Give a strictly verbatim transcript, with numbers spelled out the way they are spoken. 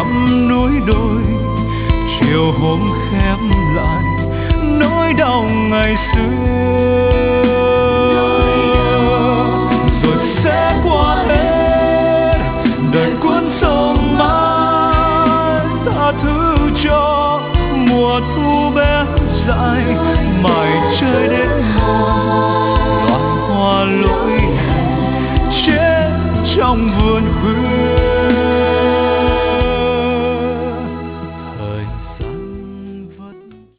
ngắm núi đồi, chiều hôm khép lại nỗi đau ngày xưa. Rồi sẽ qua hết đời cuốn sông mãi, tha thứ cho mùa thu bé dại mải chơi đến